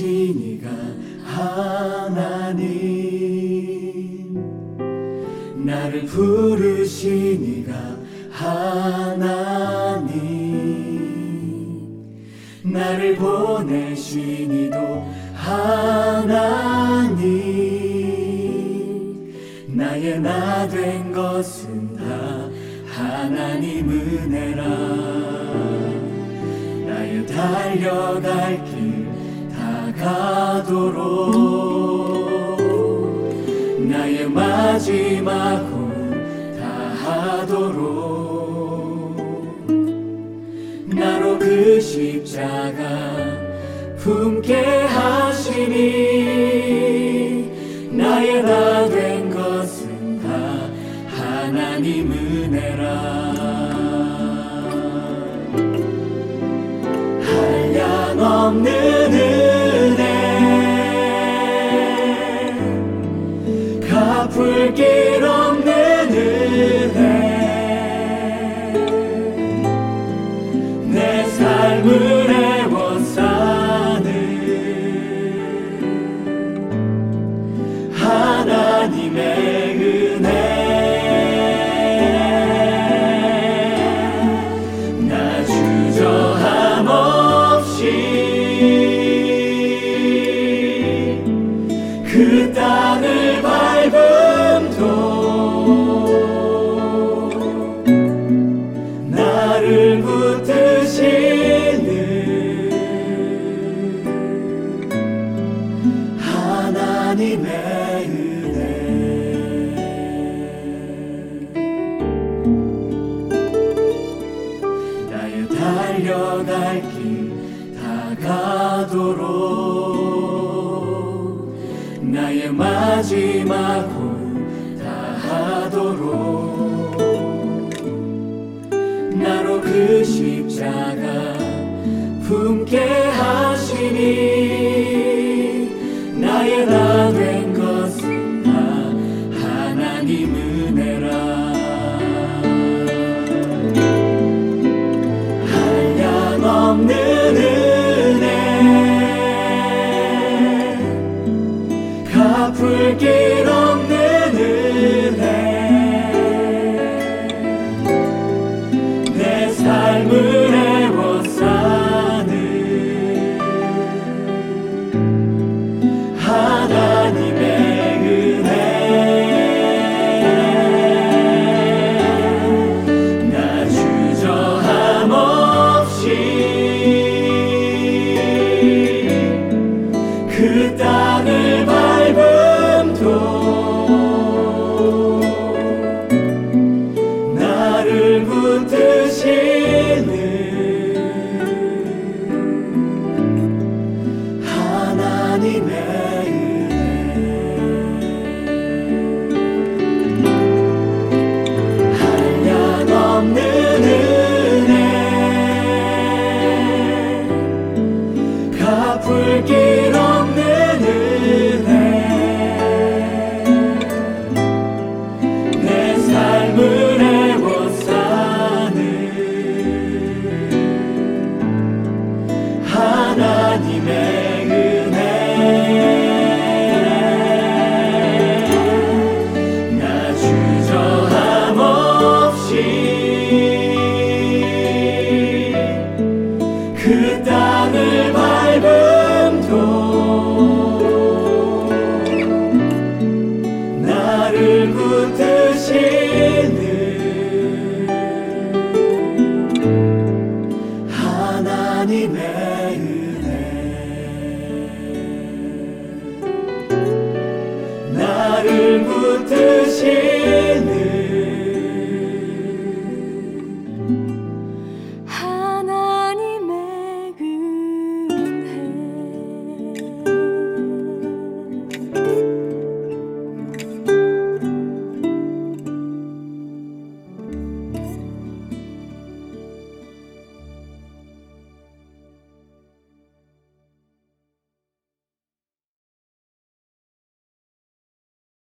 부르시니가 하나님, 나를 부르시니가 하나님, 나를 보내시니도 하나님, 나의 나 된 것은 다 하나님 은혜라. 나의 달려갈 길 다가도록, 나의 마지막 호흡 다하도록, 나로 그 십자가 품게 하시니, 나의 나 된 것은 다 하나님 은혜라. 한량없는 은혜, 갚을 길 없는 은혜, 내 삶을 애워싸는 하나님의 은혜. 나 주저함 없이 그 땅을 밟음도 나를 붙드시는 하나님의 은혜. 나의 달려갈 길 다가도록, 나의 마지막 호흡 다하도록, 나로 그 십자가 품게